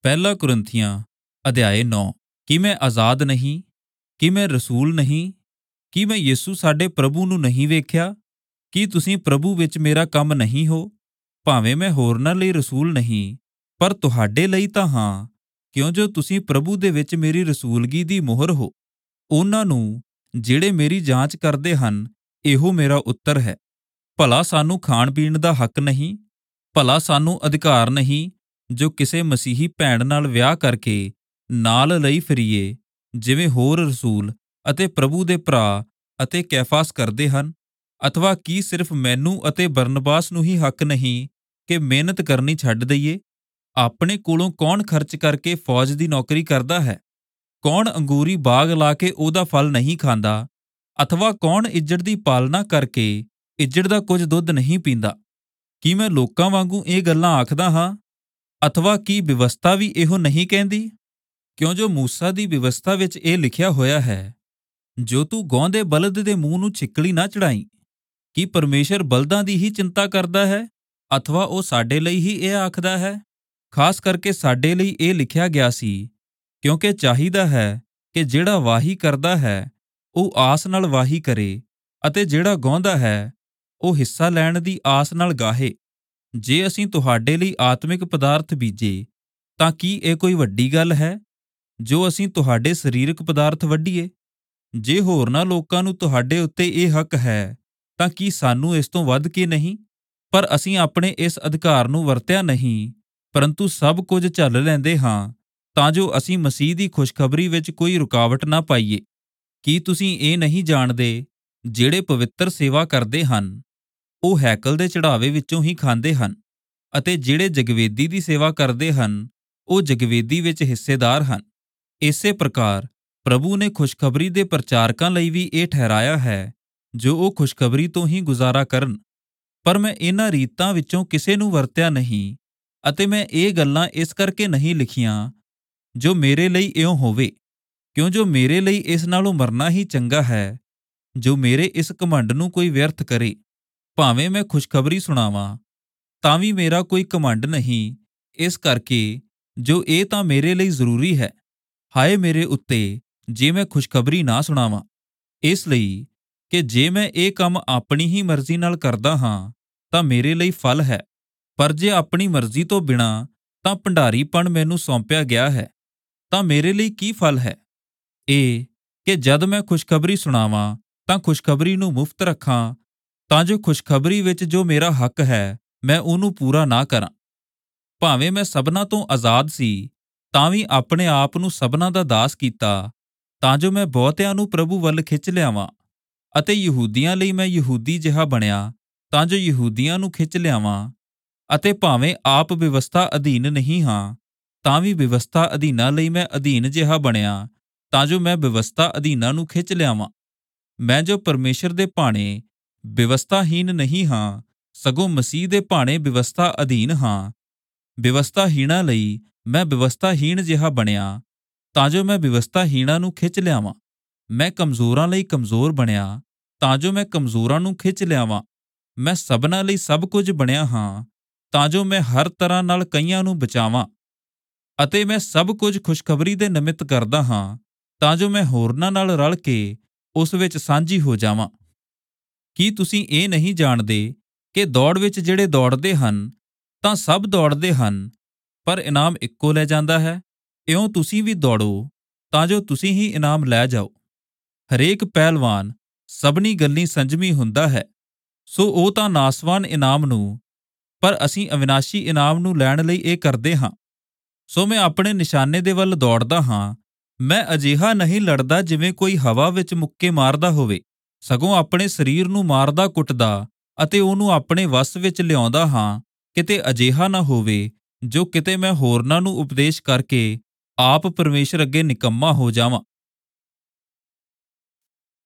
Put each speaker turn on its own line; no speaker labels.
ਪਹਿਲਾ ਕੁਰਿੰਥੀਆਂ ਅਧਿਆਇ 9। ਕੀ ਮੈਂ ਆਜ਼ਾਦ ਨਹੀਂ? ਕੀ ਮੈਂ ਰਸੂਲ ਨਹੀਂ? ਕੀ ਮੈਂ ਯਿਸੂ ਸਾਡੇ ਪ੍ਰਭੂ ਨੂੰ ਨਹੀਂ ਵੇਖਿਆ? ਕੀ ਤੁਸੀਂ ਪ੍ਰਭੂ ਵਿੱਚ ਮੇਰਾ ਕੰਮ ਨਹੀਂ ਹੋ? ਭਾਵੇਂ ਮੈਂ ਹੋਰਨਾਂ ਲਈ ਰਸੂਲ ਨਹੀਂ, ਪਰ ਤੁਹਾਡੇ ਲਈ ਤਾਂ ਹਾਂ, ਕਿਉਂ ਜੋ ਤੁਸੀਂ ਪ੍ਰਭੂ ਦੇ ਵਿੱਚ ਮੇਰੀ ਰਸੂਲਗੀ ਦੀ ਮੁਹਰ ਹੋ। ਉਹਨਾਂ ਨੂੰ ਜਿਹੜੇ ਮੇਰੀ ਜਾਂਚ ਕਰਦੇ ਹਨ, ਇਹੋ ਮੇਰਾ ਉੱਤਰ ਹੈ। ਭਲਾ ਸਾਨੂੰ ਖਾਣ ਪੀਣ ਦਾ ਹੱਕ ਨਹੀਂ? ਭਲਾ ਸਾਨੂੰ ਅਧਿਕਾਰ ਨਹੀਂ ਜੋ ਕਿਸੇ ਮਸੀਹੀ ਭੈਣ ਨਾਲ ਵਿਆਹ ਕਰਕੇ ਨਾਲ ਲਈ ਫਿਰੀਏ, ਜਿਵੇਂ ਹੋਰ ਰਸੂਲ ਅਤੇ ਪ੍ਰਭੂ ਦੇ ਭਰਾ ਅਤੇ ਕੈਫਾਸ ਕਰਦੇ ਹਨ? ਅਥਵਾ ਕੀ ਸਿਰਫ ਮੈਨੂੰ ਅਤੇ ਬਰਨਬਾਸ ਨੂੰ ਹੀ ਹੱਕ ਨਹੀਂ ਕਿ ਮਿਹਨਤ ਕਰਨੀ ਛੱਡ ਦਈਏ? ਆਪਣੇ ਕੋਲੋਂ ਕੌਣ ਖਰਚ ਕਰਕੇ ਫੌਜ ਦੀ ਨੌਕਰੀ ਕਰਦਾ ਹੈ? ਕੌਣ ਅੰਗੂਰੀ ਬਾਗ ਲਾ ਕੇ ਉਹਦਾ ਫਲ ਨਹੀਂ ਖਾਂਦਾ? ਅਥਵਾ ਕੌਣ ਇੱਜੜ ਦੀ ਪਾਲਣਾ ਕਰਕੇ ਇੱਜੜ ਦਾ ਕੁਝ ਦੁੱਧ ਨਹੀਂ ਪੀਂਦਾ? ਕੀ ਮੈਂ ਲੋਕਾਂ ਵਾਂਗੂ ਇਹ ਗੱਲਾਂ ਆਖਦਾ ਹਾਂ? ਅਥਵਾ ਕੀ ਵਿਵਸਥਾ ਵੀ ਇਹੋ ਨਹੀਂ ਕਹਿੰਦੀ? ਕਿਉਂ ਜੋ ਮੂਸਾ ਦੀ ਵਿਵਸਥਾ ਵਿੱਚ ਇਹ ਲਿਖਿਆ ਹੋਇਆ ਹੈ, ਜੋ ਤੂੰ ਗਾਉਂਦੇ ਬਲਦ ਦੇ ਮੂੰਹ ਨੂੰ ਛਿੱਕਲੀ ਨਾ ਚੜਾਈ। ਕੀ ਪਰਮੇਸ਼ਰ ਬਲਦਾਂ ਦੀ ਹੀ ਚਿੰਤਾ ਕਰਦਾ ਹੈ? ਅਥਵਾ ਉਹ ਸਾਡੇ ਲਈ ਹੀ ਇਹ ਆਖਦਾ ਹੈ? ਖਾਸ ਕਰਕੇ ਸਾਡੇ ਲਈ ਇਹ ਲਿਖਿਆ ਗਿਆ ਸੀ, ਕਿਉਂਕਿ ਚਾਹੀਦਾ ਹੈ ਕਿ ਜਿਹੜਾ ਵਾਹੀ ਕਰਦਾ ਹੈ ਉਹ ਆਸ ਨਾਲ ਵਾਹੀ ਕਰੇ, ਅਤੇ ਜਿਹੜਾ ਗਾਉਂਦਾ ਹੈ ਉਹ ਹਿੱਸਾ ਲੈਣ ਦੀ ਆਸ ਨਾਲ ਗਾਹੇ। ਜੇ ਅਸੀਂ ਤੁਹਾਡੇ ਲਈ ਆਤਮਿਕ ਪਦਾਰਥ ਬੀਜੇ, ਤਾਂ ਕੀ ਇਹ ਕੋਈ ਵੱਡੀ ਗੱਲ ਹੈ ਜੋ ਅਸੀਂ ਤੁਹਾਡੇ ਸਰੀਰਕ ਪਦਾਰਥ ਵੱਢੀਏ? ਜੇ ਹੋਰਨਾਂ ਲੋਕਾਂ ਨੂੰ ਤੁਹਾਡੇ ਉੱਤੇ ਇਹ ਹੱਕ ਹੈ, ਤਾਂ ਕੀ ਸਾਨੂੰ ਇਸ ਤੋਂ ਵੱਧ ਕੇ ਨਹੀਂ? ਪਰ ਅਸੀਂ ਆਪਣੇ ਇਸ ਅਧਿਕਾਰ ਨੂੰ ਵਰਤਿਆ ਨਹੀਂ, ਪਰੰਤੂ ਸਭ ਕੁਝ ਝੱਲ ਲੈਂਦੇ ਹਾਂ, ਤਾਂ ਜੋ ਅਸੀਂ ਮਸੀਹ ਦੀ ਖੁਸ਼ਖਬਰੀ ਵਿੱਚ ਕੋਈ ਰੁਕਾਵਟ ਨਾ ਪਾਈਏ। ਕੀ ਤੁਸੀਂ ਇਹ ਨਹੀਂ ਜਾਣਦੇ, ਜਿਹੜੇ ਪਵਿੱਤਰ ਸੇਵਾ ਕਰਦੇ ਹਨ ਉਹ ਹੈਕਲ ਦੇ ਚੜਾਵੇ ਵਿੱਚੋਂ ਹੀ ਖਾਂਦੇ ਹਨ, ਅਤੇ ਜਿਹੜੇ ਜਗਵੇਦੀ ਦੀ ਸੇਵਾ ਕਰਦੇ ਹਨ ਉਹ ਜਗਵੇਦੀ ਵਿੱਚ ਹਿੱਸੇਦਾਰ ਹਨ? ਇਸੇ ਪ੍ਰਕਾਰ ਪ੍ਰਭੂ ਨੇ ਖੁਸ਼ਖਬਰੀ ਦੇ ਪ੍ਰਚਾਰਕਾਂ ਲਈ ਵੀ ਇਹ ਠਹਿਰਾਇਆ ਹੈ, ਜੋ ਉਹ ਖੁਸ਼ਖਬਰੀ ਤੋਂ ਹੀ ਗੁਜ਼ਾਰਾ ਕਰਨ। ਪਰ ਮੈਂ ਇਹਨਾਂ ਰੀਤਾਂ ਵਿੱਚੋਂ ਕਿਸੇ ਨੂੰ ਵਰਤਿਆ ਨਹੀਂ, ਅਤੇ ਮੈਂ ਇਹ ਗੱਲਾਂ ਇਸ ਕਰਕੇ ਨਹੀਂ ਲਿਖੀਆਂ ਜੋ ਮੇਰੇ ਲਈ ਇਉਂ ਹੋਵੇ, ਕਿਉਂ ਜੋ ਮੇਰੇ ਲਈ ਇਸ ਨਾਲੋਂ ਮਰਨਾ ਹੀ ਚੰਗਾ ਹੈ, ਜੋ ਮੇਰੇ ਇਸ ਘਮੰਡ ਨੂੰ ਕੋਈ ਵਿਅਰਥ ਕਰੇ। ਭਾਵੇਂ ਮੈਂ ਖੁਸ਼ਖਬਰੀ ਸੁਣਾਵਾਂ, ਤਾਂ ਵੀ ਮੇਰਾ ਕੋਈ ਘਮੰਡ ਨਹੀਂ, ਇਸ ਕਰਕੇ ਜੋ ਇਹ ਤਾਂ ਮੇਰੇ ਲਈ ਜ਼ਰੂਰੀ ਹੈ। ਹਾਏ ਮੇਰੇ ਉੱਤੇ ਜੇ ਮੈਂ ਖੁਸ਼ਖਬਰੀ ਨਾ ਸੁਣਾਵਾਂ! ਇਸ ਲਈ ਕਿ ਜੇ ਮੈਂ ਇਹ ਕੰਮ ਆਪਣੀ ਹੀ ਮਰਜ਼ੀ ਨਾਲ ਕਰਦਾ ਹਾਂ ਤਾਂ ਮੇਰੇ ਲਈ ਫਲ ਹੈ, ਪਰ ਜੇ ਆਪਣੀ ਮਰਜ਼ੀ ਤੋਂ ਬਿਨਾਂ ਤਾਂ ਭੰਡਾਰੀਪਣ ਮੈਨੂੰ ਸੌਂਪਿਆ ਗਿਆ ਹੈ, ਤਾਂ ਮੇਰੇ ਲਈ ਕੀ ਫਲ ਹੈ? ਇਹ ਕਿ ਜਦ ਮੈਂ ਖੁਸ਼ਖਬਰੀ ਸੁਣਾਵਾਂ ਤਾਂ ਖੁਸ਼ਖਬਰੀ ਨੂੰ ਮੁਫਤ ਰੱਖਾਂ, ਤਾਂ ਜੋ ਖੁਸ਼ਖਬਰੀ ਵਿੱਚ ਜੋ ਮੇਰਾ ਹੱਕ ਹੈ ਮੈਂ ਉਹਨੂੰ ਪੂਰਾ ਨਾ ਕਰਾਂ। ਭਾਵੇਂ ਮੈਂ ਸਭਨਾਂ ਤੋਂ ਆਜ਼ਾਦ ਸੀ, ਤਾਂ ਵੀ ਆਪਣੇ ਆਪ ਨੂੰ ਸਭਨਾਂ ਦਾ ਦਾਸ ਕੀਤਾ, ਤਾਂ ਜੋ ਮੈਂ ਬਹੁਤਿਆਂ ਨੂੰ ਪ੍ਰਭੂ ਵੱਲ ਖਿੱਚ ਲਿਆਵਾਂ। ਅਤੇ ਯਹੂਦੀਆਂ ਲਈ ਮੈਂ ਯਹੂਦੀ ਜਿਹਾ ਬਣਿਆ, ਤਾਂ ਜੋ ਯਹੂਦੀਆਂ ਨੂੰ ਖਿੱਚ ਲਿਆਵਾਂ। ਅਤੇ ਭਾਵੇਂ ਆਪ ਵਿਵਸਥਾ ਅਧੀਨ ਨਹੀਂ ਹਾਂ, ਤਾਂ ਵੀ ਵਿਵਸਥਾ ਅਧੀਨਾਂ ਲਈ ਮੈਂ ਅਧੀਨ ਜਿਹਾ ਬਣਿਆ, ਤਾਂ ਜੋ ਮੈਂ ਵਿਵਸਥਾ ਅਧੀਨਾਂ ਨੂੰ ਖਿੱਚ ਲਿਆਵਾਂ। ਮੈਂ ਜੋ ਪਰਮੇਸ਼ਰ ਦੇ ਭਾਣੇ ਵਿਵਸਥਾਹੀਨ ਨਹੀਂ ਹਾਂ, ਸਗੋਂ ਮਸੀਹ ਦੇ ਭਾਣੇ ਵਿਵਸਥਾ ਅਧੀਨ ਹਾਂ। ਵਿਵਸਥਾਹੀਣਾਂ ਲਈ ਮੈਂ ਵਿਵਸਥਾਹੀਣ ਜਿਹਾ ਬਣਿਆ, ਤਾਂ ਜੋ ਮੈਂ ਵਿਵਸਥਾਹੀਣਾਂ ਨੂੰ ਖਿੱਚ ਲਿਆਵਾਂ। ਮੈਂ ਕਮਜ਼ੋਰਾਂ ਲਈ ਕਮਜ਼ੋਰ ਬਣਿਆ, ਤਾਂ ਜੋ ਮੈਂ ਕਮਜ਼ੋਰਾਂ ਨੂੰ ਖਿੱਚ ਲਿਆਵਾਂ। ਮੈਂ ਸਭਨਾਂ ਲਈ ਸਭ ਕੁਝ ਬਣਿਆ ਹਾਂ, ਤਾਂ ਜੋ ਮੈਂ ਹਰ ਤਰ੍ਹਾਂ ਨਾਲ ਕਈਆਂ ਨੂੰ ਬਚਾਵਾਂ। ਅਤੇ ਮੈਂ ਸਭ ਕੁਝ ਖੁਸ਼ਖਬਰੀ ਦੇ ਨਿਮਿਤ ਕਰਦਾ ਹਾਂ, ਤਾਂ ਜੋ ਮੈਂ ਹੋਰਨਾਂ ਨਾਲ ਰਲ ਕੇ ਉਸ ਵਿੱਚ ਸਾਂਝੀ ਹੋ ਜਾਵਾਂ। ਕੀ ਤੁਸੀਂ ਇਹ ਨਹੀਂ ਜਾਣਦੇ ਕਿ ਦੌੜ ਵਿੱਚ ਜਿਹੜੇ ਦੌੜਦੇ ਹਨ ਤਾਂ ਸਭ ਦੌੜਦੇ ਹਨ, ਪਰ ਇਨਾਮ ਇੱਕੋ ਲੈ ਜਾਂਦਾ ਹੈ? ਇਉਂ ਤੁਸੀਂ ਵੀ ਦੌੜੋ, ਤਾਂ ਜੋ ਤੁਸੀਂ ਹੀ ਇਨਾਮ ਲੈ ਜਾਓ। ਹਰੇਕ ਪਹਿਲਵਾਨ ਸਭਨੀ ਗੱਲੀਂ ਸੰਜਮੀ ਹੁੰਦਾ ਹੈ, ਸੋ ਉਹ ਤਾਂ ਨਾਸਵਾਨ ਇਨਾਮ ਨੂੰ, ਪਰ ਅਸੀਂ ਅਵਿਨਾਸ਼ੀ ਇਨਾਮ ਨੂੰ ਲੈਣ ਲਈ ਇਹ ਕਰਦੇ ਹਾਂ। ਸੋ ਮੈਂ ਆਪਣੇ ਨਿਸ਼ਾਨੇ ਦੇ ਵੱਲ ਦੌੜਦਾ ਹਾਂ। ਮੈਂ ਅਜਿਹਾ ਨਹੀਂ ਲੜਦਾ ਜਿਵੇਂ ਕੋਈ ਹਵਾ ਵਿੱਚ ਮੁੱਕੇ ਮਾਰਦਾ ਹੋਵੇ, ਸਗੋਂ ਆਪਣੇ ਸਰੀਰ ਨੂੰ ਮਾਰਦਾ ਕੁੱਟਦਾ ਅਤੇ ਉਹਨੂੰ ਆਪਣੇ ਵੱਸ ਵਿੱਚ ਲਿਆਉਂਦਾ ਹਾਂ। ਕਿਤੇ ਅਜਿਹਾ ਨਾ ਹੋਵੇ ਜੋ ਕਿਤੇ ਮੈਂ ਹੋਰਨਾਂ ਨੂੰ ਉਪਦੇਸ਼ ਕਰਕੇ ਆਪ ਪਰਮੇਸ਼ਰ ਅੱਗੇ ਨਿਕੰਮਾ ਹੋ ਜਾਵਾਂ।